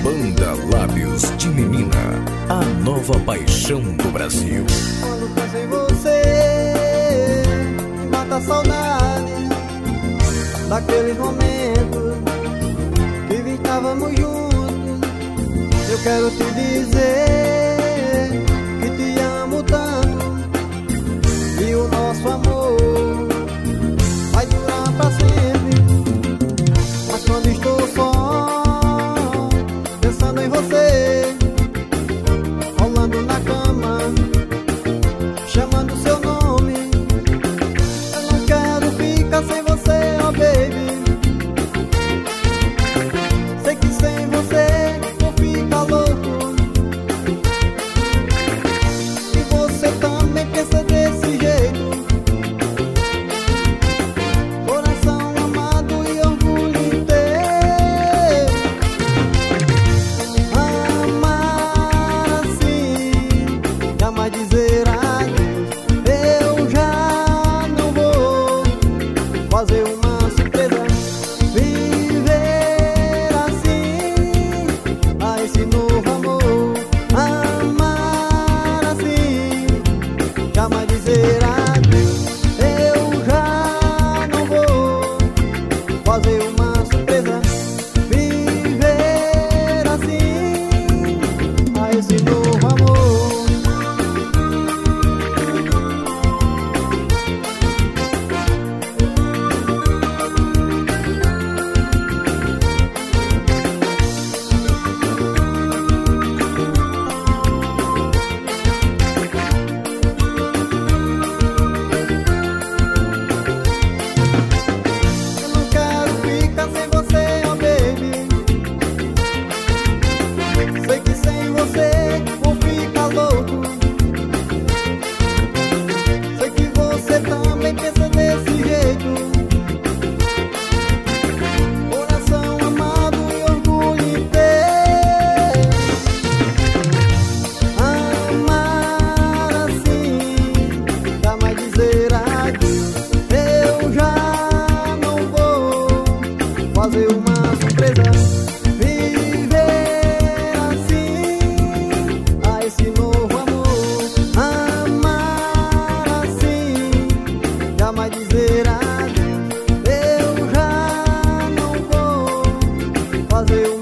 Banda Lábios de Menina, a nova paixão do Brasil. Quando penso em você, me mata a saudade daqueles momentos que estávamos juntos. Eu quero te dizer que te amo tanto, e o nosso amor vai durar pra sempre. Mas quando estou só, pensando em você, rolando na cama, chamando seu nome, eu não quero ficar sem você, oh baby. Sei que sem você vou ficar louco, e você também pensa desse jeito. Coração amado e orgulho em ter. Amar assim, jamais dizer adeus. Eu já não vou fazer uma surpresa. Viver assim, a esse novo amor. Amar assim, jamais dizer adeus. Eu já não vou fazer uma surpresa. Viver assim, a esse novo amor. Eu não quero ficar sem você, oh baby. Sei que sem você vou ficar louco. Sei que você também pensa desse jeito. Coração amado e orgulho em ter. Amar assim, jamais dizer adeus. Eu já não vou fazer uma surpresa. Viver assim, a esse novo amor. Amar assim, jamais dizer adeus. Eu já não vou fazer